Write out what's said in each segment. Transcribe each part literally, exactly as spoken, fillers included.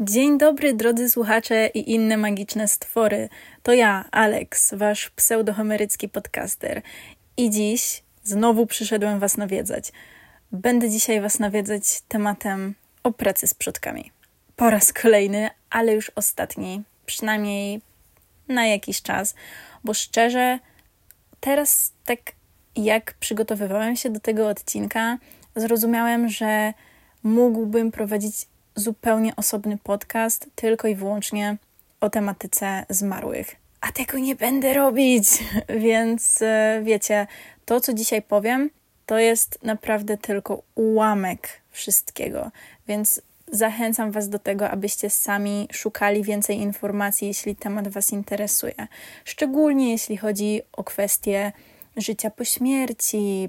Dzień dobry, drodzy słuchacze i inne magiczne stwory. To ja, Alex, wasz pseudohomerycki podcaster. I dziś znowu przyszedłem was nawiedzać. Będę dzisiaj was nawiedzać tematem o pracy z przodkami. Po raz kolejny, ale już ostatni, przynajmniej na jakiś czas, bo szczerze, teraz tak jak przygotowywałem się do tego odcinka, zrozumiałem, że mógłbym prowadzić zupełnie osobny podcast tylko i wyłącznie o tematyce zmarłych. A tego nie będę robić, więc wiecie, to co dzisiaj powiem, to jest naprawdę tylko ułamek wszystkiego, więc zachęcam was do tego, abyście sami szukali więcej informacji, jeśli temat was interesuje. Szczególnie jeśli chodzi o kwestie życia po śmierci,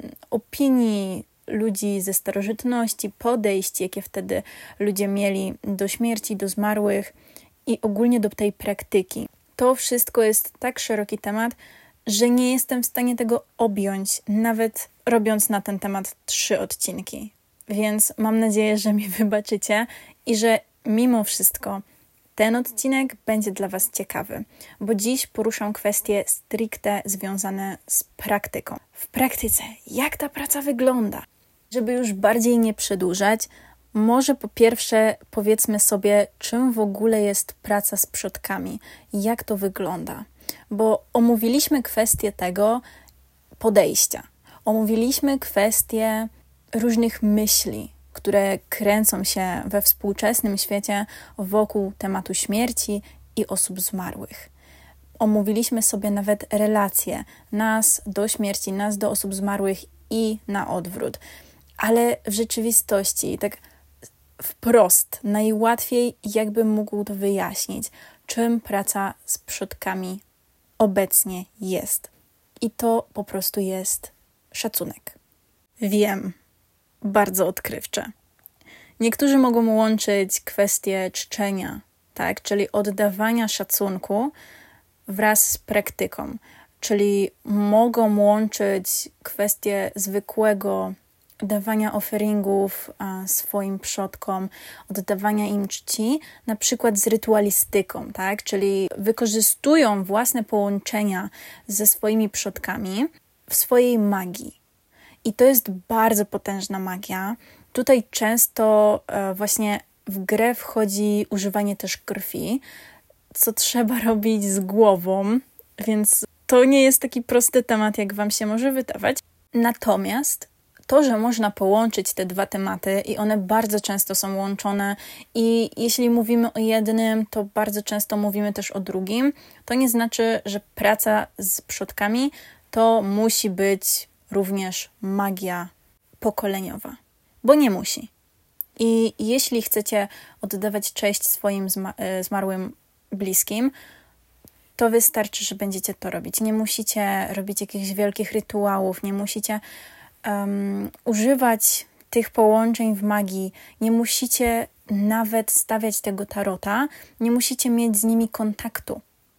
opinii ludzi ze starożytności, podejść, jakie wtedy ludzie mieli do śmierci, do zmarłych i ogólnie do tej praktyki. To wszystko jest tak szeroki temat, że nie jestem w stanie tego objąć, nawet robiąc na ten temat trzy odcinki. Więc mam nadzieję, że mi wybaczycie i że mimo wszystko ten odcinek będzie dla was ciekawy, bo dziś poruszam kwestie stricte związane z praktyką. W praktyce, jak ta praca wygląda? Żeby już bardziej nie przedłużać, może po pierwsze powiedzmy sobie, czym w ogóle jest praca z przodkami, jak to wygląda. Bo omówiliśmy kwestię tego podejścia, omówiliśmy kwestię różnych myśli, które kręcą się we współczesnym świecie wokół tematu śmierci i osób zmarłych. Omówiliśmy sobie nawet relacje nas do śmierci, nas do osób zmarłych i na odwrót. Ale w rzeczywistości, tak wprost, najłatwiej jakbym mógł to wyjaśnić, czym praca z przodkami obecnie jest. I to po prostu jest szacunek. Wiem, bardzo odkrywcze. Niektórzy mogą łączyć kwestię czczenia, tak, czyli oddawania szacunku wraz z praktyką, czyli mogą łączyć kwestię zwykłego dawania offeringów a, swoim przodkom, oddawania im czci, na przykład z rytualistyką, tak? Czyli wykorzystują własne połączenia ze swoimi przodkami w swojej magii. I to jest bardzo potężna magia. Tutaj często e, właśnie w grę wchodzi używanie też krwi, co trzeba robić z głową, więc to nie jest taki prosty temat, jak wam się może wydawać. Natomiast to, że można połączyć te dwa tematy i one bardzo często są łączone i jeśli mówimy o jednym, to bardzo często mówimy też o drugim, to nie znaczy, że praca z przodkami to musi być również magia pokoleniowa, bo nie musi. I jeśli chcecie oddawać cześć swoim zma- zmarłym bliskim, to wystarczy, że będziecie to robić. Nie musicie robić jakichś wielkich rytuałów, nie musicie Um, używać tych połączeń w magii, nie musicie nawet stawiać tego tarota, nie musicie mieć z nimi kontaktu,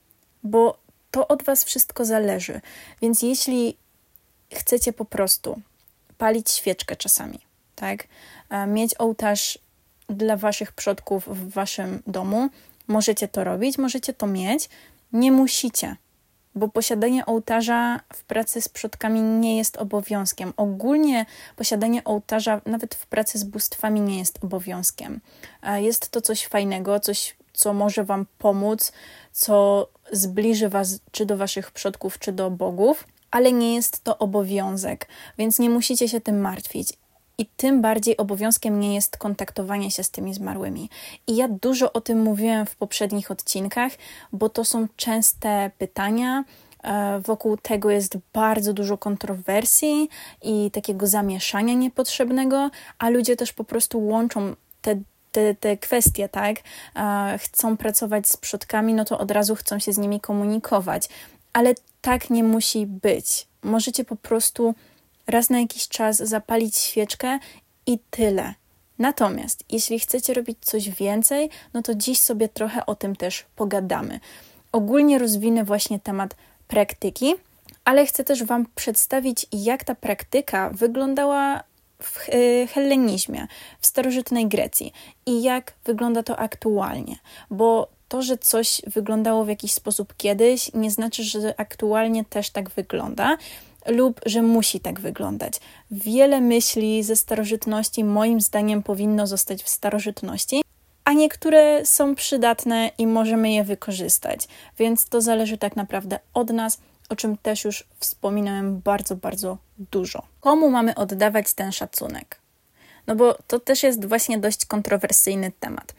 bo to od was wszystko zależy. Więc jeśli chcecie po prostu palić świeczkę czasami, tak, mieć ołtarz dla waszych przodków w waszym domu, możecie to robić, możecie to mieć, nie musicie. Bo posiadanie ołtarza w pracy z przodkami nie jest obowiązkiem. Ogólnie posiadanie ołtarza nawet w pracy z bóstwami nie jest obowiązkiem. Jest to coś fajnego, coś, co może wam pomóc, co zbliży was czy do waszych przodków, czy do bogów, ale nie jest to obowiązek, więc nie musicie się tym martwić. I tym bardziej obowiązkiem nie jest kontaktowanie się z tymi zmarłymi. I ja dużo o tym mówiłem w poprzednich odcinkach, bo to są częste pytania. Wokół tego jest bardzo dużo kontrowersji i takiego zamieszania niepotrzebnego, a ludzie też po prostu łączą te, te, te kwestie, tak? Chcą pracować z przodkami, no to od razu chcą się z nimi komunikować. Ale tak nie musi być. Możecie po prostu raz na jakiś czas zapalić świeczkę i tyle. Natomiast jeśli chcecie robić coś więcej, no to dziś sobie trochę o tym też pogadamy. Ogólnie rozwinę właśnie temat praktyki, ale chcę też wam przedstawić, jak ta praktyka wyglądała w hellenizmie, w starożytnej Grecji i jak wygląda to aktualnie, bo to, że coś wyglądało w jakiś sposób kiedyś, nie znaczy, że aktualnie też tak wygląda lub że musi tak wyglądać. Wiele myśli ze starożytności moim zdaniem powinno zostać w starożytności, a niektóre są przydatne i możemy je wykorzystać, więc to zależy tak naprawdę od nas, o czym też już wspominałem bardzo, bardzo dużo. Komu mamy oddawać ten szacunek? No bo to też jest właśnie dość kontrowersyjny temat.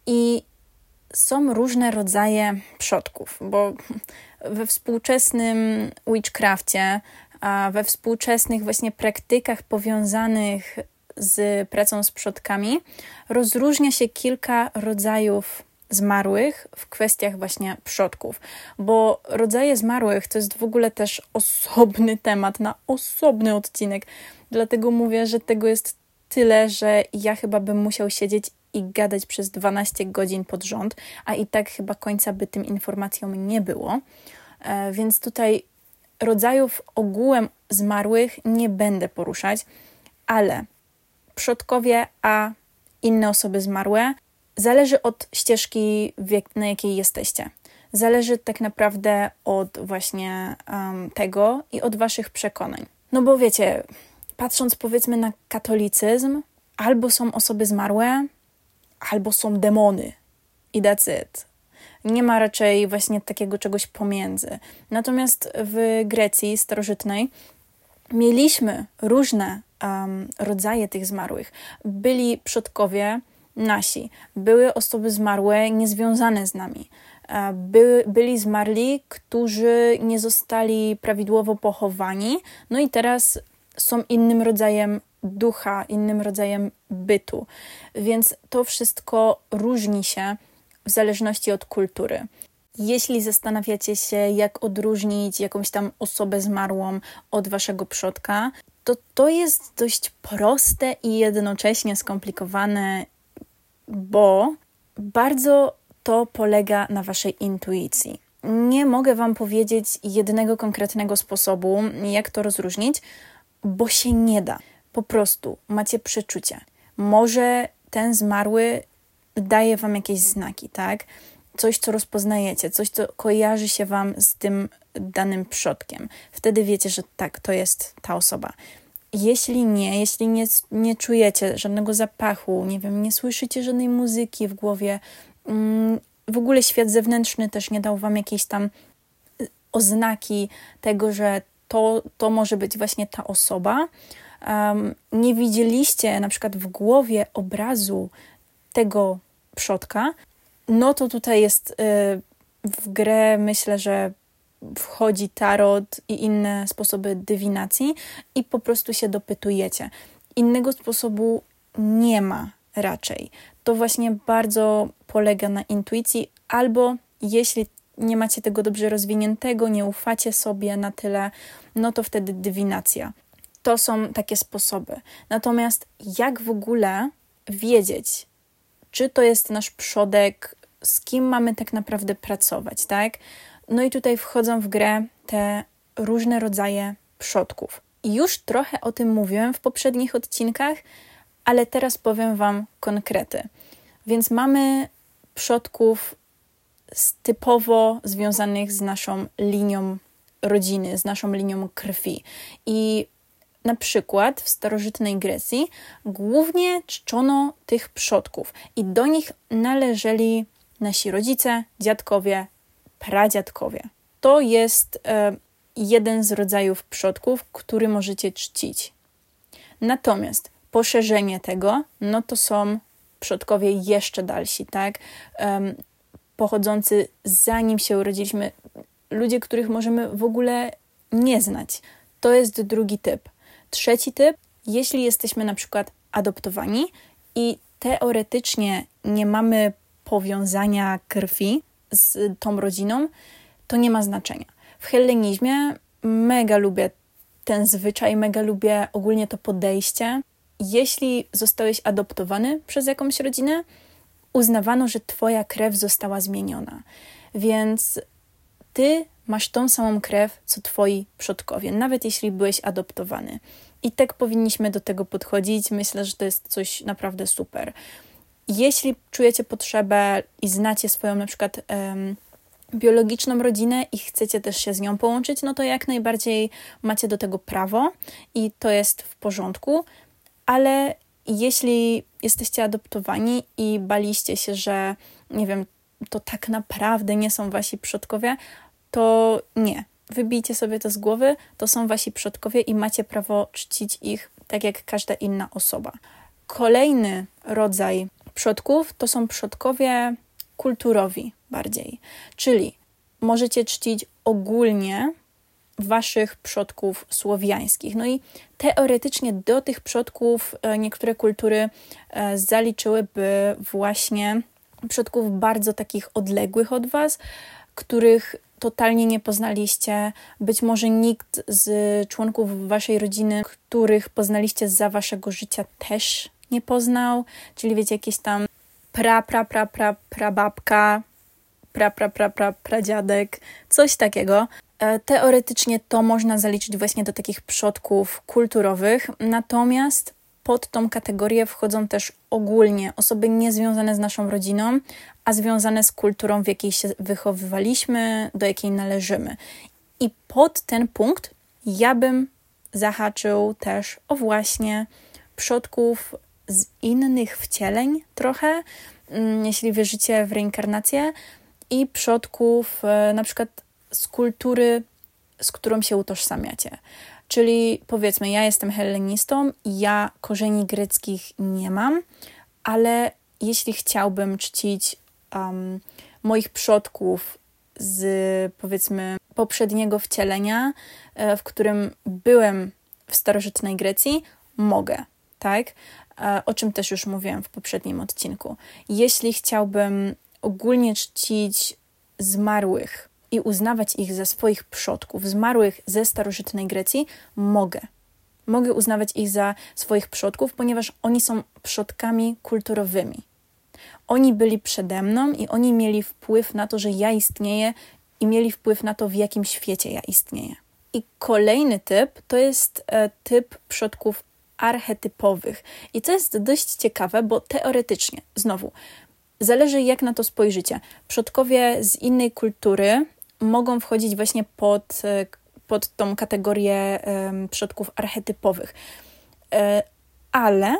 I są różne rodzaje przodków, bo we współczesnym witchcrafcie, a we współczesnych właśnie praktykach powiązanych z pracą z przodkami rozróżnia się kilka rodzajów zmarłych w kwestiach właśnie przodków, bo rodzaje zmarłych to jest w ogóle też osobny temat na osobny odcinek, dlatego mówię, że tego jest tyle, że ja chyba bym musiał siedzieć i gadać przez dwanaście godzin pod rząd, a i tak chyba końca by tym informacjom nie było, e, więc tutaj rodzajów ogółem zmarłych nie będę poruszać, ale przodkowie, a inne osoby zmarłe zależy od ścieżki, na jakiej jesteście. Zależy tak naprawdę od właśnie um, tego i od waszych przekonań. No bo wiecie, patrząc powiedzmy na katolicyzm, albo są osoby zmarłe, albo są demony. I that's it. Nie ma raczej właśnie takiego czegoś pomiędzy. Natomiast w Grecji starożytnej mieliśmy różne um, rodzaje tych zmarłych. Byli przodkowie nasi, były osoby zmarłe niezwiązane z nami. By, byli zmarli, którzy nie zostali prawidłowo pochowani, no i teraz są innym rodzajem ducha, innym rodzajem bytu. Więc to wszystko różni się w zależności od kultury. Jeśli zastanawiacie się, jak odróżnić jakąś tam osobę zmarłą od waszego przodka, to to jest dość proste i jednocześnie skomplikowane, bo bardzo to polega na waszej intuicji. Nie mogę wam powiedzieć jednego konkretnego sposobu, jak to rozróżnić, bo się nie da. Po prostu macie przeczucie. Może ten zmarły daje wam jakieś znaki, tak? Coś, co rozpoznajecie, coś, co kojarzy się wam z tym danym przodkiem. Wtedy wiecie, że tak, to jest ta osoba. Jeśli nie, jeśli nie, nie czujecie żadnego zapachu, nie wiem, nie słyszycie żadnej muzyki w głowie, mm, w ogóle świat zewnętrzny też nie dał wam jakiejś tam oznaki tego, że to, to może być właśnie ta osoba, um, nie widzieliście na przykład w głowie obrazu tego przodka, no to tutaj jest y, w grę, myślę, że wchodzi tarot i inne sposoby dywinacji i po prostu się dopytujecie. Innego sposobu nie ma raczej. To właśnie bardzo polega na intuicji, albo jeśli nie macie tego dobrze rozwiniętego, nie ufacie sobie na tyle, no to wtedy dywinacja. To są takie sposoby. Natomiast jak w ogóle wiedzieć, czy to jest nasz przodek, z kim mamy tak naprawdę pracować, tak? No i tutaj wchodzą w grę te różne rodzaje przodków. I już trochę o tym mówiłem w poprzednich odcinkach, ale teraz powiem wam konkrety. Więc mamy przodków typowo związanych z naszą linią rodziny, z naszą linią krwi. I na przykład w starożytnej Grecji głównie czczono tych przodków i do nich należeli nasi rodzice, dziadkowie, pradziadkowie. To jest e, jeden z rodzajów przodków, który możecie czcić. Natomiast poszerzenie tego, no to są przodkowie jeszcze dalsi, tak? Um, pochodzący zanim się urodziliśmy, ludzie, których możemy w ogóle nie znać. To jest drugi typ. Trzeci typ, jeśli jesteśmy na przykład adoptowani i teoretycznie nie mamy powiązania krwi z tą rodziną, to nie ma znaczenia. W hellenizmie mega lubię ten zwyczaj, mega lubię ogólnie to podejście. Jeśli zostałeś adoptowany przez jakąś rodzinę, uznawano, że twoja krew została zmieniona. Więc ty masz tą samą krew, co twoi przodkowie, nawet jeśli byłeś adoptowany. I tak powinniśmy do tego podchodzić. Myślę, że to jest coś naprawdę super. Jeśli czujecie potrzebę i znacie swoją na przykład um, biologiczną rodzinę i chcecie też się z nią połączyć, no to jak najbardziej macie do tego prawo i to jest w porządku, ale jeśli jesteście adoptowani i baliście się, że nie wiem, to tak naprawdę nie są wasi przodkowie, to nie. Wybijcie sobie to z głowy, to są wasi przodkowie i macie prawo czcić ich tak jak każda inna osoba. Kolejny rodzaj przodków to są przodkowie kulturowi bardziej, czyli możecie czcić ogólnie waszych przodków słowiańskich. No i teoretycznie do tych przodków niektóre kultury zaliczyłyby właśnie przodków bardzo takich odległych od was, których totalnie nie poznaliście. Być może nikt z członków waszej rodziny, których poznaliście za waszego życia, też nie poznał. Czyli wiecie, jakieś tam pra, pra, pra, pra, prababka, pra, pra, pra, pra, pradziadek, coś takiego. Teoretycznie to można zaliczyć właśnie do takich przodków kulturowych, natomiast pod tą kategorię wchodzą też ogólnie osoby niezwiązane z naszą rodziną, a związane z kulturą, w jakiej się wychowywaliśmy, do jakiej należymy. I pod ten punkt ja bym zahaczył też o właśnie przodków z innych wcieleń trochę, jeśli wierzycie w reinkarnację, i przodków na przykład z kultury, z którą się utożsamiacie. Czyli powiedzmy, ja jestem hellenistą, ja korzeni greckich nie mam, ale jeśli chciałbym czcić um, moich przodków z powiedzmy poprzedniego wcielenia, w którym byłem w starożytnej Grecji, mogę, tak? O czym też już mówiłam w poprzednim odcinku. Jeśli chciałbym ogólnie czcić zmarłych i uznawać ich za swoich przodków, zmarłych ze starożytnej Grecji, mogę. Mogę uznawać ich za swoich przodków, ponieważ oni są przodkami kulturowymi. Oni byli przede mną i oni mieli wpływ na to, że ja istnieję i mieli wpływ na to, w jakim świecie ja istnieję. I kolejny typ to jest e, typ przodków archetypowych. I to jest dość ciekawe, bo teoretycznie, znowu, zależy jak na to spojrzycie. Przodkowie z innej kultury mogą wchodzić właśnie pod, pod tą kategorię um, przodków archetypowych. E, ale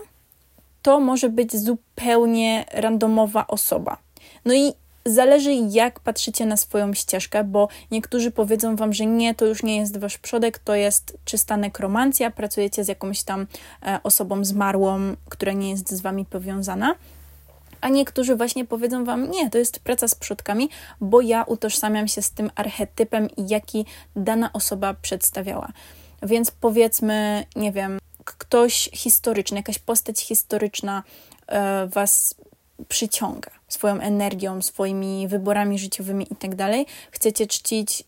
to może być zupełnie randomowa osoba. No i zależy jak patrzycie na swoją ścieżkę, bo niektórzy powiedzą wam, że nie, to już nie jest wasz przodek, to jest czysta nekromancja, pracujecie z jakąś tam e, osobą zmarłą, która nie jest z wami powiązana. A niektórzy właśnie powiedzą wam, nie, to jest praca z przodkami, bo ja utożsamiam się z tym archetypem, jaki dana osoba przedstawiała. Więc powiedzmy, nie wiem, ktoś historyczny, jakaś postać historyczna e, was przyciąga swoją energią, swoimi wyborami życiowymi i tak dalej. Chcecie czcić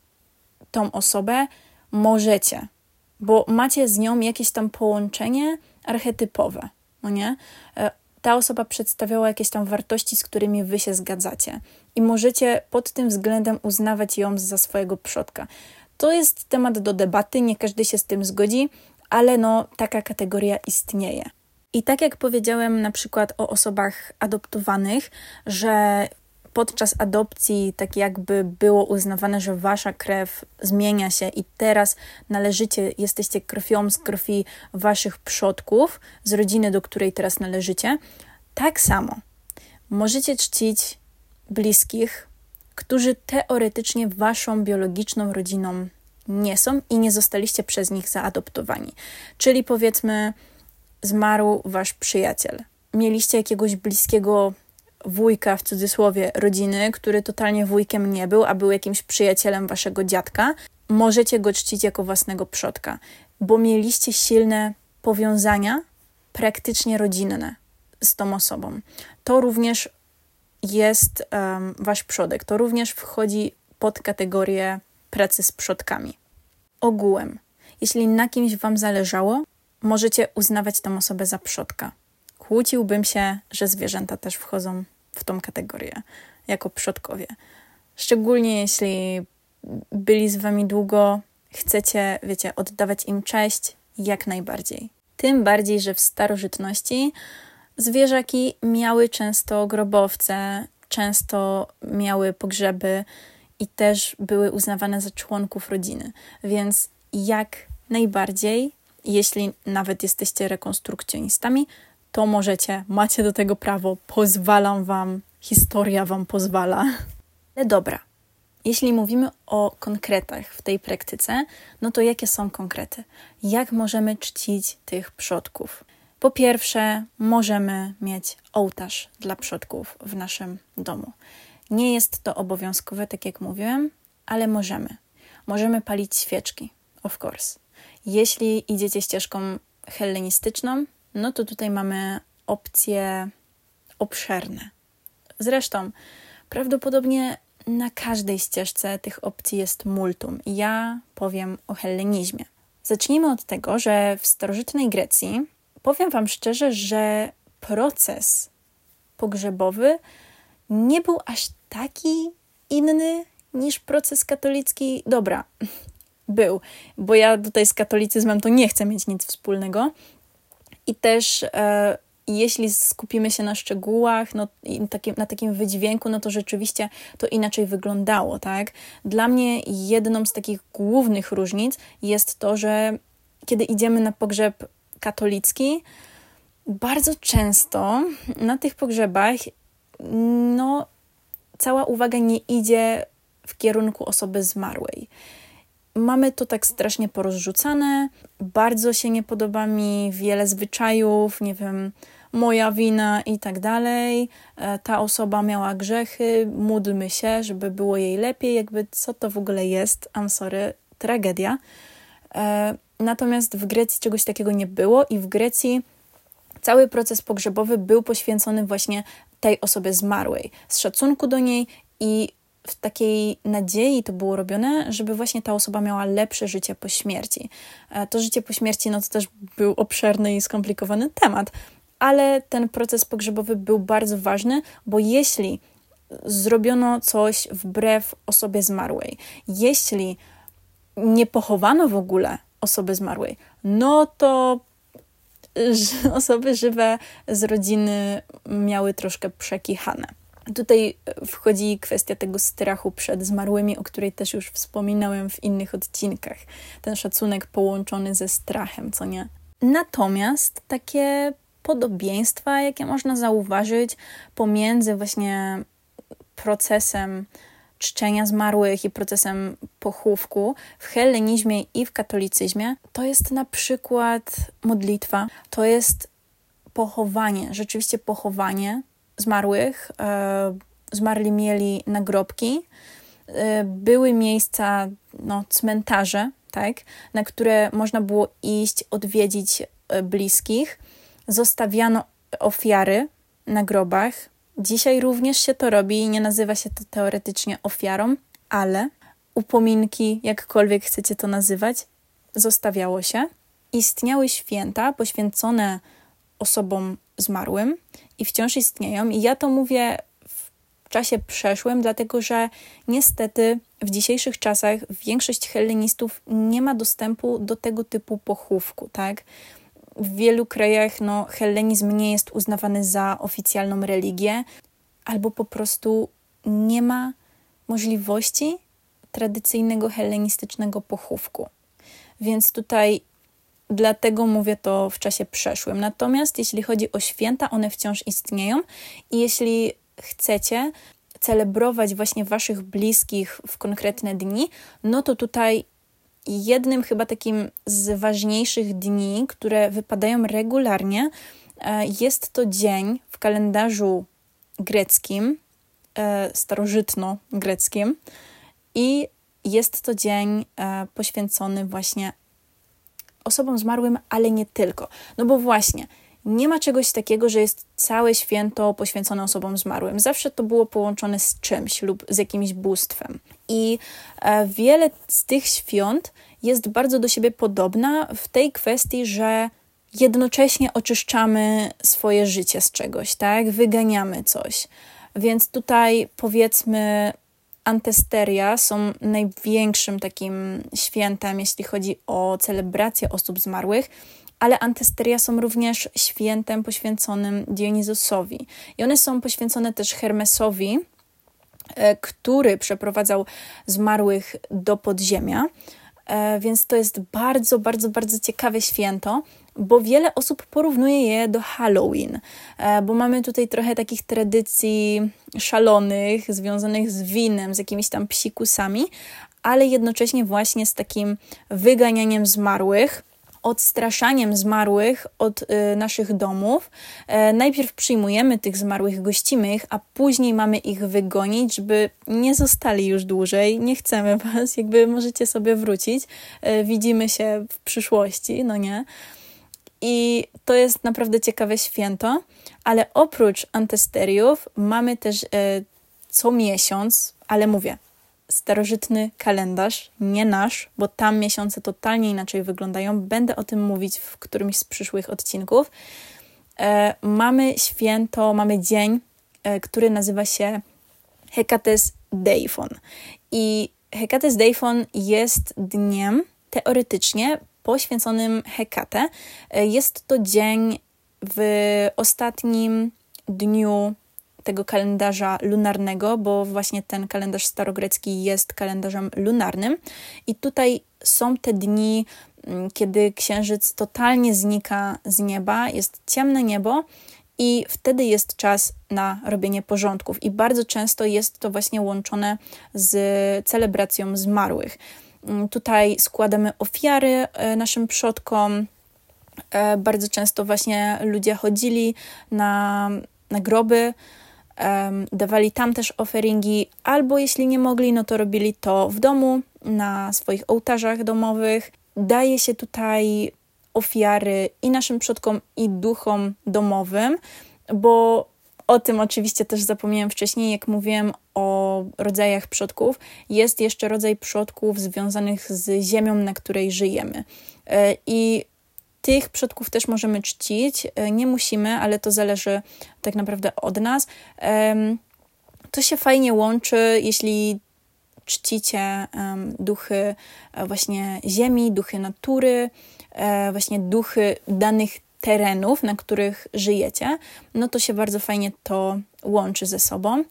tą osobę, możecie, bo macie z nią jakieś tam połączenie archetypowe, no nie? E, Ta osoba przedstawiała jakieś tam wartości, z którymi wy się zgadzacie i możecie pod tym względem uznawać ją za swojego przodka. To jest temat do debaty, nie każdy się z tym zgodzi, ale no taka kategoria istnieje. I tak jak powiedziałem na przykład o osobach adoptowanych, że podczas adopcji tak jakby było uznawane, że wasza krew zmienia się i teraz należycie, jesteście krwią z krwi waszych przodków, z rodziny, do której teraz należycie. Tak samo możecie czcić bliskich, którzy teoretycznie waszą biologiczną rodziną nie są i nie zostaliście przez nich zaadoptowani. Czyli powiedzmy, zmarł wasz przyjaciel. Mieliście jakiegoś bliskiego wujka, w cudzysłowie, rodziny, który totalnie wujkiem nie był, a był jakimś przyjacielem waszego dziadka. Możecie go czcić jako własnego przodka, bo mieliście silne powiązania, praktycznie rodzinne z tą osobą. To również jest um, wasz przodek. To również wchodzi pod kategorię pracy z przodkami. Ogółem, jeśli na kimś wam zależało, możecie uznawać tę osobę za przodka. Kłóciłbym się, że zwierzęta też wchodzą w tą kategorię jako przodkowie. Szczególnie jeśli byli z wami długo, chcecie, wiecie, oddawać im cześć jak najbardziej. Tym bardziej, że w starożytności zwierzaki miały często grobowce, często miały pogrzeby i też były uznawane za członków rodziny. Więc jak najbardziej, jeśli nawet jesteście rekonstrukcjonistami, to możecie, macie do tego prawo, pozwalam wam, historia wam pozwala. Ale dobra, jeśli mówimy o konkretach w tej praktyce, no to jakie są konkrety? Jak możemy czcić tych przodków? Po pierwsze, możemy mieć ołtarz dla przodków w naszym domu. Nie jest to obowiązkowe, tak jak mówiłem, ale możemy. Możemy palić świeczki, of course. Jeśli idziecie ścieżką hellenistyczną, no to tutaj mamy opcje obszerne. Zresztą, prawdopodobnie na każdej ścieżce tych opcji jest multum. Ja powiem o hellenizmie. Zacznijmy od tego, że w starożytnej Grecji, powiem wam szczerze, że proces pogrzebowy nie był aż taki inny niż proces katolicki. Dobra, był, bo ja tutaj z katolicyzmem to nie chcę mieć nic wspólnego. I też e, jeśli skupimy się na szczegółach, no, i takim, na takim wydźwięku, no to rzeczywiście to inaczej wyglądało, tak? Dla mnie jedną z takich głównych różnic jest to, że kiedy idziemy na pogrzeb katolicki, bardzo często na tych pogrzebach no, cała uwaga nie idzie w kierunku osoby zmarłej. Mamy to tak strasznie porozrzucane, bardzo się nie podoba mi wiele zwyczajów, nie wiem, moja wina i tak dalej. Ta osoba miała grzechy, módlmy się, żeby było jej lepiej, jakby co to w ogóle jest, I'm sorry, tragedia. Natomiast w Grecji czegoś takiego nie było i w Grecji cały proces pogrzebowy był poświęcony właśnie tej osobie zmarłej, z szacunku do niej i w takiej nadziei to było robione, żeby właśnie ta osoba miała lepsze życie po śmierci. To życie po śmierci, no to też był obszerny i skomplikowany temat, ale ten proces pogrzebowy był bardzo ważny, bo jeśli zrobiono coś wbrew osobie zmarłej, jeśli nie pochowano w ogóle osoby zmarłej, no to osoby żywe z rodziny miały troszkę przekichane. Tutaj wchodzi kwestia tego strachu przed zmarłymi, o której też już wspominałem w innych odcinkach. Ten szacunek połączony ze strachem, co nie? Natomiast takie podobieństwa, jakie można zauważyć pomiędzy właśnie procesem czczenia zmarłych i procesem pochówku w hellenizmie i w katolicyzmie, to jest na przykład modlitwa, to jest pochowanie, rzeczywiście pochowanie zmarłych. E, zmarli mieli nagrobki, e, były miejsca, no, cmentarze, tak, na które można było iść, odwiedzić e, bliskich. Zostawiano ofiary na grobach. Dzisiaj również się to robi i nie nazywa się to teoretycznie ofiarą, ale upominki, jakkolwiek chcecie to nazywać, zostawiało się. Istniały święta poświęcone osobom zmarłym i wciąż istnieją. I ja to mówię w czasie przeszłym, dlatego że niestety w dzisiejszych czasach większość hellenistów nie ma dostępu do tego typu pochówku, tak? W wielu krajach no, hellenizm nie jest uznawany za oficjalną religię, albo po prostu nie ma możliwości tradycyjnego hellenistycznego pochówku. Więc tutaj dlatego mówię to w czasie przeszłym. Natomiast jeśli chodzi o święta, one wciąż istnieją i jeśli chcecie celebrować właśnie waszych bliskich w konkretne dni, no to tutaj jednym chyba takim z ważniejszych dni, które wypadają regularnie, jest to dzień w kalendarzu greckim, starożytno-greckim i jest to dzień poświęcony właśnie osobom zmarłym, ale nie tylko. No bo właśnie, nie ma czegoś takiego, że jest całe święto poświęcone osobom zmarłym. Zawsze to było połączone z czymś lub z jakimś bóstwem. I e, wiele z tych świąt jest bardzo do siebie podobna w tej kwestii, że jednocześnie oczyszczamy swoje życie z czegoś, tak? Wyganiamy coś. Więc tutaj powiedzmy Antesteria są największym takim świętem, jeśli chodzi o celebrację osób zmarłych, ale antesteria są również świętem poświęconym Dionizosowi. I one są poświęcone też Hermesowi, który przeprowadzał zmarłych do podziemia. Więc to jest bardzo, bardzo, bardzo ciekawe święto, bo wiele osób porównuje je do Halloween, bo mamy tutaj trochę takich tradycji szalonych, związanych z winem, z jakimiś tam psikusami, ale jednocześnie właśnie z takim wyganianiem zmarłych, odstraszaniem zmarłych od y, naszych domów. E, najpierw przyjmujemy tych zmarłych, gościmy ich, a później mamy ich wygonić, żeby nie zostali już dłużej. Nie chcemy was, jakby możecie sobie wrócić. E, widzimy się w przyszłości, no nie? I to jest naprawdę ciekawe święto, ale oprócz antesteriów mamy też e, co miesiąc, ale mówię, starożytny kalendarz, nie nasz, bo tam miesiące totalnie inaczej wyglądają. Będę o tym mówić w którymś z przyszłych odcinków. E, mamy święto, mamy dzień, e, który nazywa się Hekates Deifon. I Hekates Deifon jest dniem teoretycznie poświęconym Hekate. E, jest to dzień w ostatnim dniu tego kalendarza lunarnego, bo właśnie ten kalendarz starogrecki jest kalendarzem lunarnym i tutaj są te dni, kiedy księżyc totalnie znika z nieba, jest ciemne niebo i wtedy jest czas na robienie porządków i bardzo często jest to właśnie łączone z celebracją zmarłych. Tutaj składamy ofiary naszym przodkom, bardzo często właśnie ludzie chodzili na, na groby, Um, dawali tam też offeringi, albo jeśli nie mogli, no to robili to w domu, na swoich ołtarzach domowych. Daje się tutaj ofiary i naszym przodkom, i duchom domowym, bo o tym oczywiście też zapomniałem wcześniej, jak mówiłem o rodzajach przodków. Jest jeszcze rodzaj przodków związanych z ziemią, na której żyjemy. I tych przodków też możemy czcić, nie musimy, ale to zależy tak naprawdę od nas. To się fajnie łączy, jeśli czcicie duchy właśnie ziemi, duchy natury, właśnie duchy danych terenów, na których żyjecie, no to się bardzo fajnie to łączy ze sobą.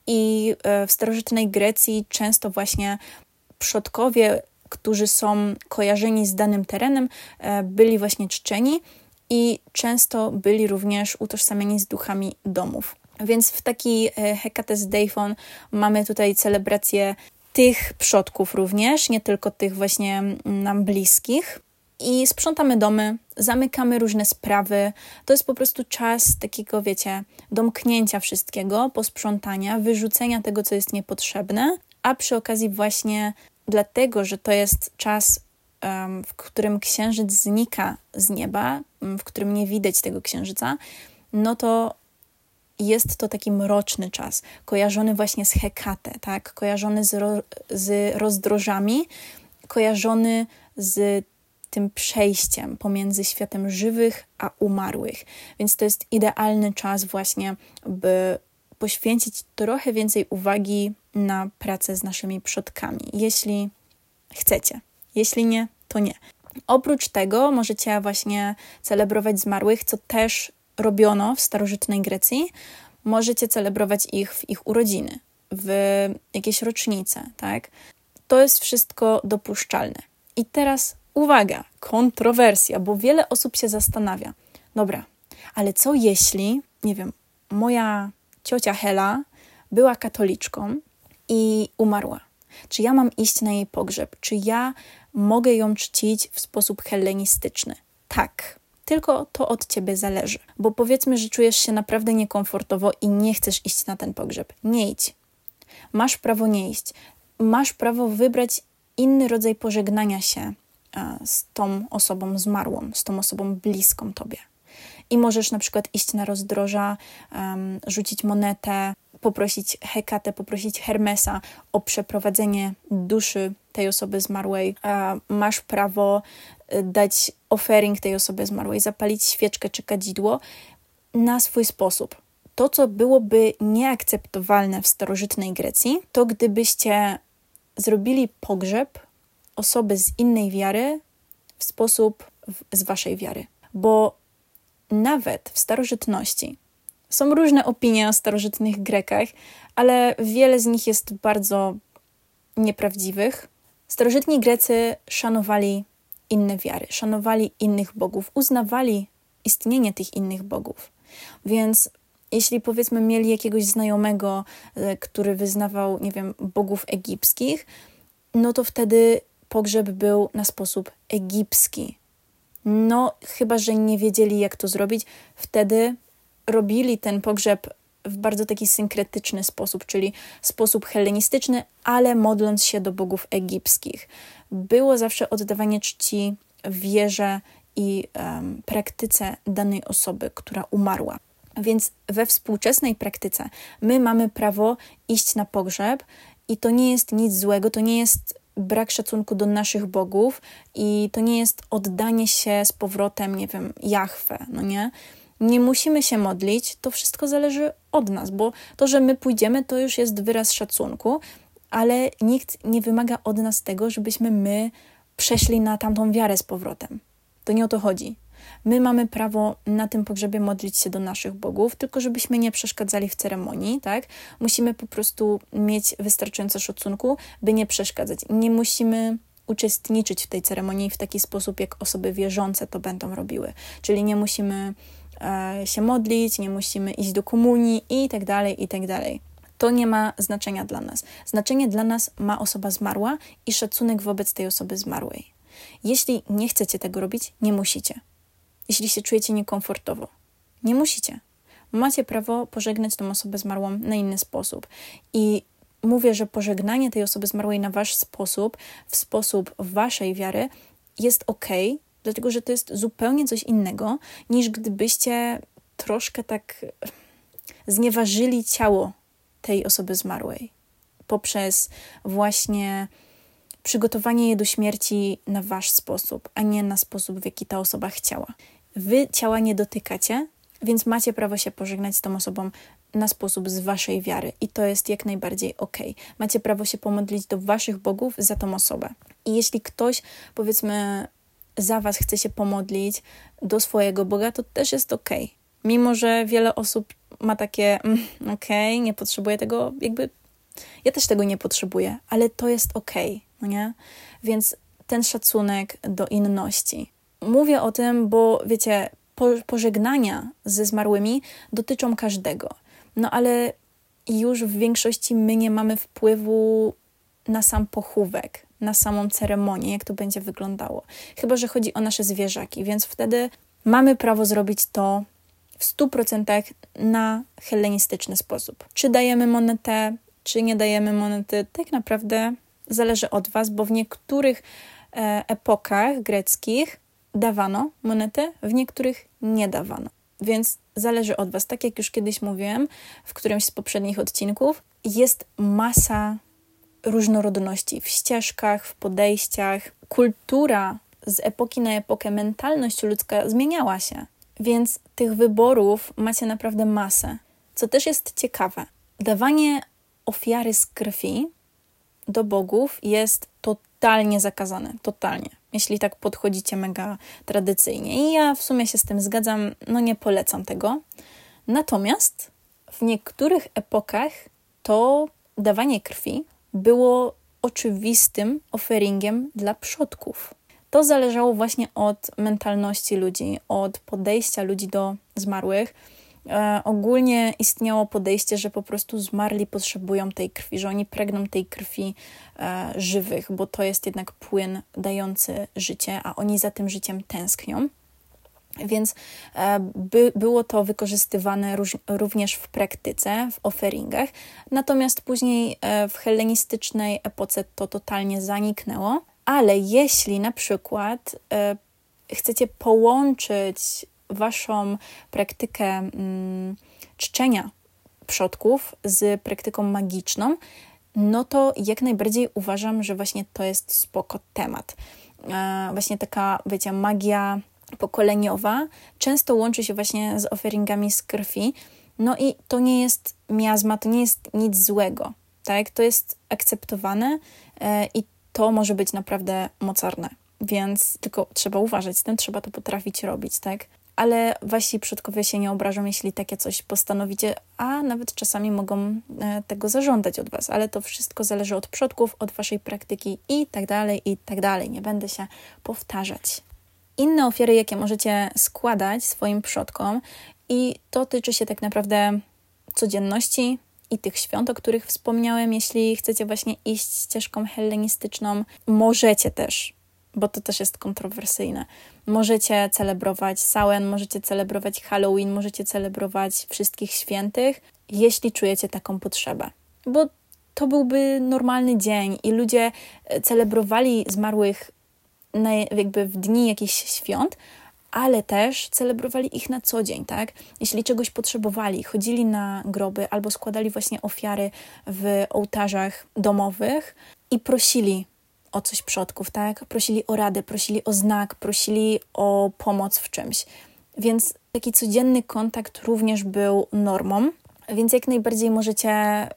I w starożytnej Grecji często właśnie przodkowie, którzy są kojarzeni z danym terenem, byli właśnie czczeni i często byli również utożsamieni z duchami domów. Więc w taki Hekates Deifon mamy tutaj celebrację tych przodków również, nie tylko tych właśnie nam bliskich. I sprzątamy domy, zamykamy różne sprawy. To jest po prostu czas takiego, wiecie, domknięcia wszystkiego, posprzątania, wyrzucenia tego, co jest niepotrzebne, a przy okazji właśnie dlatego, że to jest czas, um, w którym księżyc znika z nieba, w którym nie widać tego księżyca, no to jest to taki mroczny czas, kojarzony właśnie z Hekate, tak? Kojarzony z, ro, z rozdrożami, kojarzony z tym przejściem pomiędzy światem żywych a umarłych. Więc to jest idealny czas właśnie, by poświęcić trochę więcej uwagi na pracę z naszymi przodkami, jeśli chcecie. Jeśli nie, to nie. Oprócz tego możecie właśnie celebrować zmarłych, co też robiono w starożytnej Grecji. Możecie celebrować ich w ich urodziny, w jakieś rocznice, tak? To jest wszystko dopuszczalne. I teraz uwaga, kontrowersja, bo wiele osób się zastanawia. Dobra, ale co jeśli, nie wiem, moja ciocia Hela była katoliczką i umarła? Czy ja mam iść na jej pogrzeb? Czy ja mogę ją czcić w sposób hellenistyczny? Tak, tylko to od ciebie zależy. Bo powiedzmy, że czujesz się naprawdę niekomfortowo i nie chcesz iść na ten pogrzeb. Nie idź. Masz prawo nie iść. Masz prawo wybrać inny rodzaj pożegnania się z tą osobą zmarłą, z tą osobą bliską tobie. I możesz na przykład iść na rozdroża, um, rzucić monetę, poprosić Hekatę, poprosić Hermesa o przeprowadzenie duszy tej osoby zmarłej. E, masz prawo dać offering tej osoby zmarłej, zapalić świeczkę czy kadzidło na swój sposób. To, co byłoby nieakceptowalne w starożytnej Grecji, to gdybyście zrobili pogrzeb osoby z innej wiary w sposób w, z waszej wiary. Bo nawet w starożytności są różne opinie o starożytnych Grekach, ale wiele z nich jest bardzo nieprawdziwych. Starożytni Grecy szanowali inne wiary, szanowali innych bogów, uznawali istnienie tych innych bogów. Więc jeśli powiedzmy mieli jakiegoś znajomego, który wyznawał, nie wiem, bogów egipskich, no to wtedy pogrzeb był na sposób egipski. No, chyba że nie wiedzieli, jak to zrobić, wtedy robili ten pogrzeb w bardzo taki synkretyczny sposób, czyli sposób hellenistyczny, ale modląc się do bogów egipskich. Było zawsze oddawanie czci wierze i um, praktyce danej osoby, która umarła. Więc we współczesnej praktyce my mamy prawo iść na pogrzeb i to nie jest nic złego, to nie jest brak szacunku do naszych bogów i to nie jest oddanie się z powrotem, nie wiem, Jahwe, no nie? Nie musimy się modlić, to wszystko zależy od nas, bo to, że my pójdziemy, to już jest wyraz szacunku, ale nikt nie wymaga od nas tego, żebyśmy my przeszli na tamtą wiarę z powrotem. To nie o to chodzi. My mamy prawo na tym pogrzebie modlić się do naszych bogów, tylko żebyśmy nie przeszkadzali w ceremonii, tak? Musimy po prostu mieć wystarczająco szacunku, by nie przeszkadzać. Nie musimy uczestniczyć w tej ceremonii w taki sposób, jak osoby wierzące to będą robiły. Czyli nie musimy e, się modlić, nie musimy iść do komunii i tak dalej, i tak dalej. To nie ma znaczenia dla nas. Znaczenie dla nas ma osoba zmarła i szacunek wobec tej osoby zmarłej. Jeśli nie chcecie tego robić, nie musicie. Jeśli się czujecie niekomfortowo, nie musicie. Macie prawo pożegnać tą osobę zmarłą na inny sposób. I mówię, że pożegnanie tej osoby zmarłej na wasz sposób, w sposób waszej wiary jest okej, dlatego że to jest zupełnie coś innego, niż gdybyście troszkę tak znieważyli ciało tej osoby zmarłej poprzez właśnie przygotowanie je do śmierci na wasz sposób, a nie na sposób, w jaki ta osoba chciała. Wy ciała nie dotykacie, więc macie prawo się pożegnać z tą osobą na sposób z waszej wiary i to jest jak najbardziej okej. Macie prawo się pomodlić do waszych bogów za tą osobę. I jeśli ktoś, powiedzmy, za was chce się pomodlić do swojego Boga, to też jest okej. Mimo że wiele osób ma takie mm, okej, nie potrzebuję tego, jakby ja też tego nie potrzebuję, ale to jest okej, no nie? Więc ten szacunek do inności. Mówię o tym, bo wiecie, po, pożegnania ze zmarłymi dotyczą każdego. No ale już w większości my nie mamy wpływu na sam pochówek, na samą ceremonię, jak to będzie wyglądało. Chyba że chodzi o nasze zwierzaki, więc wtedy mamy prawo zrobić to w stu procentach na hellenistyczny sposób. Czy dajemy monetę, czy nie dajemy monety, tak naprawdę zależy od was, bo w niektórych e, epokach greckich dawano monetę, w niektórych nie dawano. Więc zależy od was. Tak jak już kiedyś mówiłem w którymś z poprzednich odcinków, jest masa różnorodności w ścieżkach, w podejściach. Kultura z epoki na epokę, mentalność ludzka zmieniała się. Więc tych wyborów macie naprawdę masę. Co też jest ciekawe, dawanie ofiary z krwi do bogów jest totalnie zakazane. Totalnie. Jeśli tak podchodzicie mega tradycyjnie. I ja w sumie się z tym zgadzam, no nie polecam tego. Natomiast w niektórych epokach to dawanie krwi było oczywistym offeringiem dla przodków. To zależało właśnie od mentalności ludzi, od podejścia ludzi do zmarłych. E, ogólnie istniało podejście, że po prostu zmarli potrzebują tej krwi, że oni pragną tej krwi e, żywych, bo to jest jednak płyn dający życie, a oni za tym życiem tęsknią. Więc e, by, było to wykorzystywane róż, również w praktyce, w offeringach. Natomiast później e, w hellenistycznej epoce to totalnie zaniknęło. Ale jeśli na przykład e, chcecie połączyć waszą praktykę mm, czczenia przodków z praktyką magiczną, no to jak najbardziej uważam, że właśnie to jest spoko temat. E, właśnie taka, wiecie, magia pokoleniowa często łączy się właśnie z offeringami z krwi, No i to nie jest miazma, to nie jest nic złego, tak? To jest akceptowane e, i to może być naprawdę mocarne, więc tylko trzeba uważać z tym, trzeba to potrafić robić, tak? Ale wasi przodkowie się nie obrażą, jeśli takie coś postanowicie, a nawet czasami mogą e, tego zażądać od was, ale to wszystko zależy od przodków, od waszej praktyki i tak dalej, i tak dalej. Nie będę się powtarzać. Inne ofiary, jakie możecie składać swoim przodkom, i to tyczy się tak naprawdę codzienności i tych świąt, o których wspomniałem. Jeśli chcecie właśnie iść ścieżką hellenistyczną, możecie też, bo to też jest kontrowersyjne, możecie celebrować Samhain, możecie celebrować Halloween, możecie celebrować wszystkich świętych, jeśli czujecie taką potrzebę. Bo to byłby normalny dzień i ludzie celebrowali zmarłych na, jakby w dni jakichś świąt, ale też celebrowali ich na co dzień, tak? Jeśli czegoś potrzebowali, chodzili na groby albo składali właśnie ofiary w ołtarzach domowych i prosili o coś przodków, tak? Prosili o radę, prosili o znak, prosili o pomoc w czymś. Więc taki codzienny kontakt również był normą, więc jak najbardziej możecie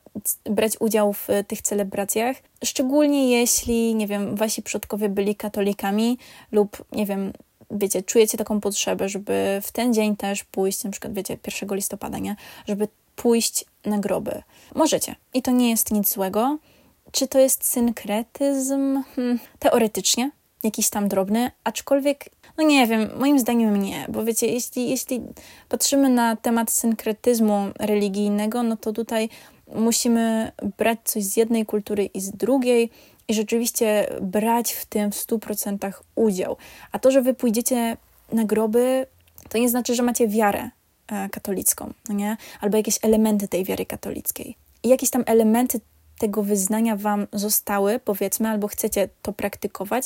brać udział w tych celebracjach, szczególnie jeśli, nie wiem, wasi przodkowie byli katolikami lub, nie wiem, wiecie, czujecie taką potrzebę, żeby w ten dzień też pójść, na przykład, wiecie, pierwszego listopada, nie? Żeby pójść na groby. Możecie. I to nie jest nic złego. Czy to jest synkretyzm? Hmm, teoretycznie. Jakiś tam drobny, aczkolwiek, no nie wiem, moim zdaniem nie, bo wiecie, jeśli, jeśli patrzymy na temat synkretyzmu religijnego, no to tutaj musimy brać coś z jednej kultury i z drugiej i rzeczywiście brać w tym w stu procentach udział. A to, że wy pójdziecie na groby, to nie znaczy, że macie wiarę e, katolicką, no nie? Albo jakieś elementy tej wiary katolickiej. I jakieś tam elementy tego wyznania wam zostały, powiedzmy, albo chcecie to praktykować,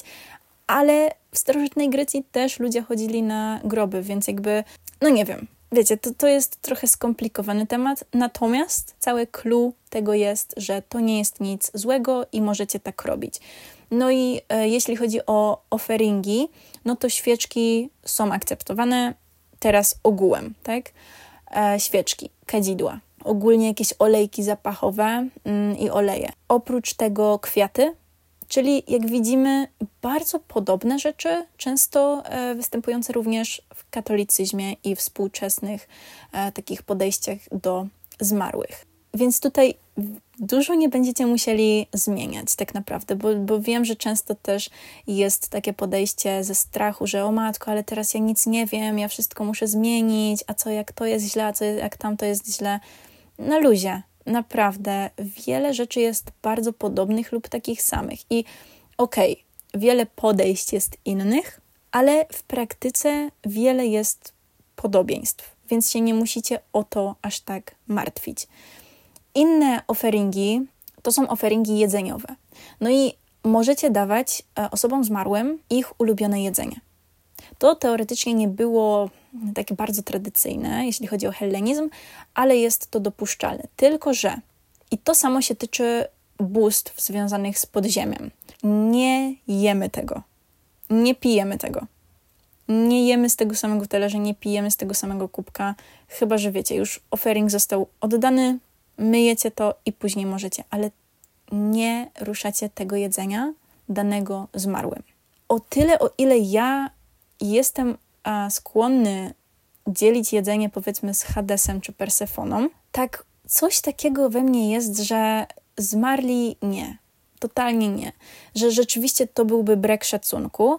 ale w starożytnej Grecji też ludzie chodzili na groby, więc jakby, no nie wiem, wiecie, to, to jest trochę skomplikowany temat, natomiast całe clue tego jest, że to nie jest nic złego i możecie tak robić. No i e, jeśli chodzi o offeringi, no to świeczki są akceptowane teraz ogółem, tak? E, świeczki, kadzidła, ogólnie jakieś olejki zapachowe mm, i oleje. Oprócz tego kwiaty, czyli jak widzimy bardzo podobne rzeczy, często e, występujące również w katolicyzmie i współczesnych e, takich podejściach do zmarłych. Więc tutaj dużo nie będziecie musieli zmieniać tak naprawdę, bo, bo wiem, że często też jest takie podejście ze strachu, że o matko, ale teraz ja nic nie wiem, ja wszystko muszę zmienić, a co jak to jest źle, a co jak tamto jest źle. Na luzie. Naprawdę, wiele rzeczy jest bardzo podobnych lub takich samych. I okej, okay, wiele podejść jest innych, ale w praktyce wiele jest podobieństw, więc się nie musicie o to aż tak martwić. Inne offeringi to są offeringi jedzeniowe. No i możecie dawać osobom zmarłym ich ulubione jedzenie. To teoretycznie nie było takie bardzo tradycyjne, jeśli chodzi o hellenizm, ale jest to dopuszczalne. Tylko że, i to samo się tyczy bóstw związanych z podziemiem. Nie jemy tego. Nie pijemy tego. Nie jemy z tego samego talerza, nie pijemy z tego samego kubka, chyba że wiecie, już offering został oddany, myjecie to i później możecie, ale nie ruszacie tego jedzenia danego zmarłym. O tyle, o ile ja jestem a, skłonny dzielić jedzenie, powiedzmy, z Hadesem czy Persefoną, tak coś takiego we mnie jest, że zmarli nie. Totalnie nie. Że rzeczywiście to byłby brak szacunku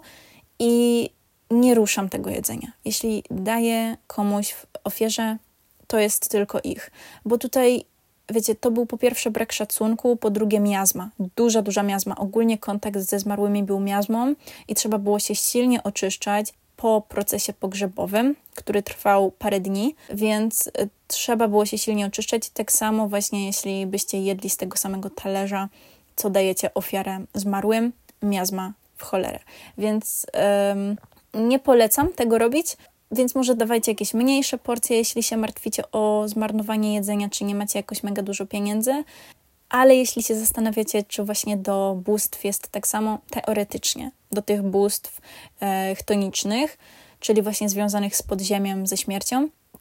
i nie ruszam tego jedzenia. Jeśli daję komuś w ofierze, to jest tylko ich. Bo tutaj, wiecie, to był po pierwsze brak szacunku, po drugie miazma. Duża, duża miazma. Ogólnie kontakt ze zmarłymi był miazmą i trzeba było się silnie oczyszczać po procesie pogrzebowym, który trwał parę dni, więc trzeba było się silnie oczyszczać. Tak samo właśnie, jeśli byście jedli z tego samego talerza, co dajecie ofiarę zmarłym, miazma w cholerę. Więc ym, nie polecam tego robić, więc może dawajcie jakieś mniejsze porcje, jeśli się martwicie o zmarnowanie jedzenia, czy nie macie jakoś mega dużo pieniędzy. Ale jeśli się zastanawiacie, czy właśnie do bóstw jest tak samo, teoretycznie, do tych bóstw e, chtonicznych, czyli właśnie związanych z podziemiem, ze śmiercią,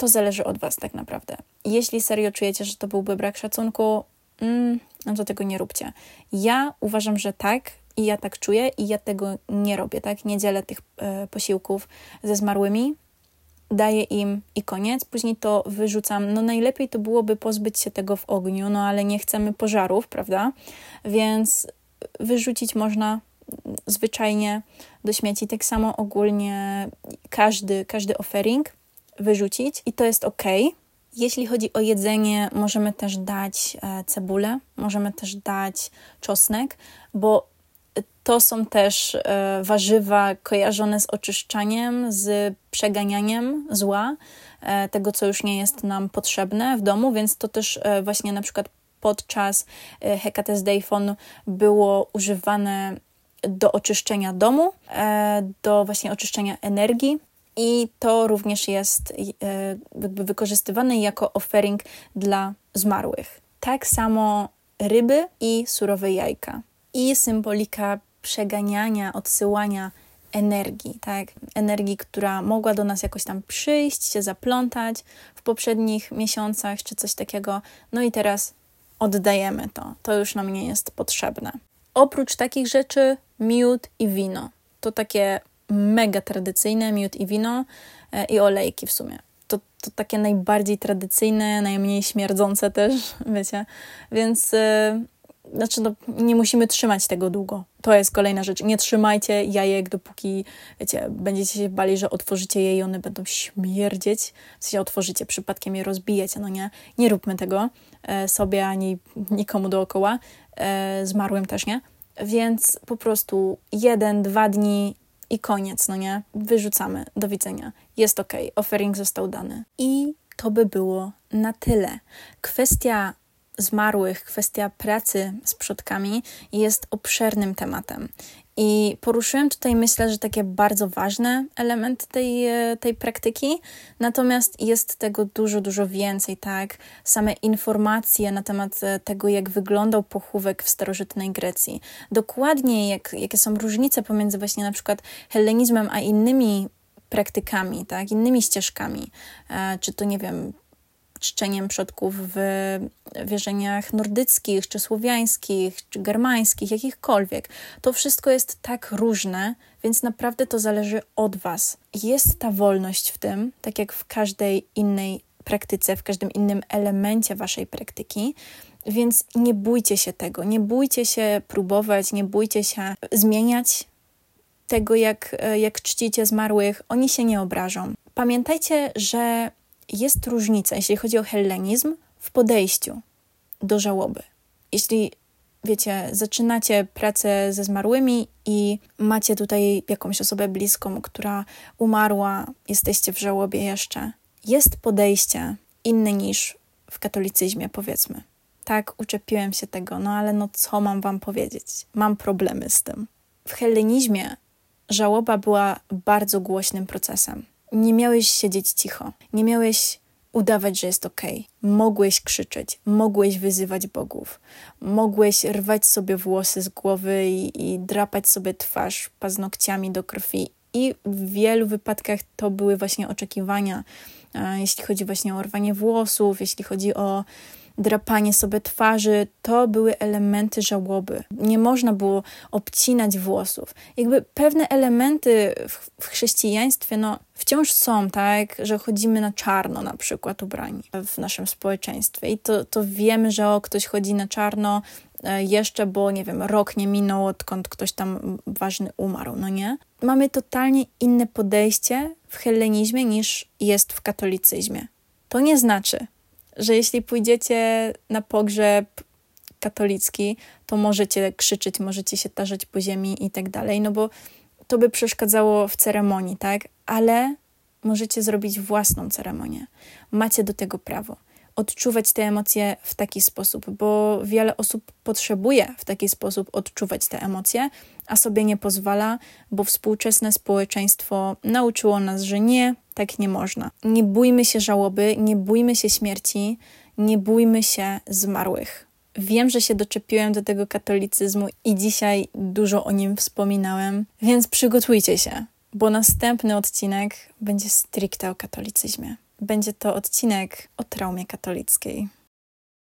to zależy od was tak naprawdę. Jeśli serio czujecie, że to byłby brak szacunku, mm, no to tego nie róbcie. Ja uważam, że tak i ja tak czuję i ja tego nie robię, tak? Nie dzielę tych e, posiłków ze zmarłymi, daję im i koniec, później to wyrzucam. No najlepiej to byłoby pozbyć się tego w ogniu, no ale nie chcemy pożarów, prawda? Więc wyrzucić można zwyczajnie do śmieci. Tak samo ogólnie każdy, każdy offering wyrzucić i to jest okej. Jeśli chodzi o jedzenie, możemy też dać e, cebulę, możemy też dać czosnek, bo to są też e, warzywa kojarzone z oczyszczaniem, z przeganianiem zła, e, tego, co już nie jest nam potrzebne w domu, więc to też e, właśnie na przykład podczas e, Hekates Deifon było używane do oczyszczenia domu, e, do właśnie oczyszczenia energii i to również jest e, jakby wykorzystywane jako offering dla zmarłych. Tak samo ryby i surowe jajka. I symbolika przeganiania, odsyłania energii, tak? Energii, która mogła do nas jakoś tam przyjść, się zaplątać w poprzednich miesiącach, czy coś takiego. No i teraz oddajemy to. To już nam nie jest potrzebne. Oprócz takich rzeczy miód i wino. To takie mega tradycyjne, miód i wino e, i olejki w sumie. To, to takie najbardziej tradycyjne, najmniej śmierdzące też, wiecie. Więc... E, Znaczy, no, nie musimy trzymać tego długo. To jest kolejna rzecz. Nie trzymajcie jajek, dopóki, wiecie, będziecie się bali, że otworzycie je i one będą śmierdzieć. W sensie otworzycie, przypadkiem je rozbijecie, no nie? Nie róbmy tego e, sobie, ani nikomu dookoła. E, zmarłym też nie. Więc po prostu jeden, dwa dni i koniec, no nie? Wyrzucamy. Do widzenia. Jest okej. Okay. Offering został dany. I to by było na tyle. Kwestia zmarłych, kwestia pracy z przodkami jest obszernym tematem. I poruszyłem tutaj, myślę, że takie bardzo ważne elementy tej, tej praktyki, natomiast jest tego dużo, dużo więcej, tak? Same informacje na temat tego, jak wyglądał pochówek w starożytnej Grecji. Dokładnie, jak, jakie są różnice pomiędzy właśnie na przykład hellenizmem a innymi praktykami, tak? Innymi ścieżkami. E, czy to, nie wiem, czczeniem przodków w wierzeniach nordyckich, czy słowiańskich, czy germańskich, jakichkolwiek. To wszystko jest tak różne, więc naprawdę to zależy od was. Jest ta wolność w tym, tak jak w każdej innej praktyce, w każdym innym elemencie waszej praktyki, więc nie bójcie się tego, nie bójcie się próbować, nie bójcie się zmieniać tego, jak, jak czcicie zmarłych. Oni się nie obrażą. Pamiętajcie, że jest różnica, jeśli chodzi o hellenizm, w podejściu do żałoby. Jeśli, wiecie, zaczynacie pracę ze zmarłymi i macie tutaj jakąś osobę bliską, która umarła, jesteście w żałobie jeszcze, jest podejście inne niż w katolicyzmie, powiedzmy. Tak, uczepiłem się tego, no ale no co mam wam powiedzieć? Mam problemy z tym. W hellenizmie żałoba była bardzo głośnym procesem. Nie miałeś siedzieć cicho, nie miałeś udawać, że jest okej. Mogłeś krzyczeć, mogłeś wyzywać bogów, mogłeś rwać sobie włosy z głowy i, i drapać sobie twarz paznokciami do krwi. I w wielu wypadkach to były właśnie oczekiwania, jeśli chodzi właśnie o rwanie włosów, jeśli chodzi o drapanie sobie twarzy, to były elementy żałoby. Nie można było obcinać włosów. Jakby pewne elementy w, w chrześcijaństwie no, wciąż są, tak, że chodzimy na czarno na przykład ubrani w naszym społeczeństwie i to, to wiemy, że o, ktoś chodzi na czarno jeszcze, bo nie wiem, rok nie minął, odkąd ktoś tam ważny umarł, no nie? Mamy totalnie inne podejście w hellenizmie niż jest w katolicyzmie. To nie znaczy, że jeśli pójdziecie na pogrzeb katolicki, to możecie krzyczeć, możecie się tarzać po ziemi i tak dalej, no bo to by przeszkadzało w ceremonii, tak? Ale możecie zrobić własną ceremonię. Macie do tego prawo. Odczuwać te emocje w taki sposób, bo wiele osób potrzebuje w taki sposób odczuwać te emocje, a sobie nie pozwala, bo współczesne społeczeństwo nauczyło nas, że nie, tak nie można. Nie bójmy się żałoby, nie bójmy się śmierci, nie bójmy się zmarłych. Wiem, że się doczepiłem do tego katolicyzmu i dzisiaj dużo o nim wspominałem, więc przygotujcie się, bo następny odcinek będzie stricte o katolicyzmie. będzie to odcinek o traumie katolickiej.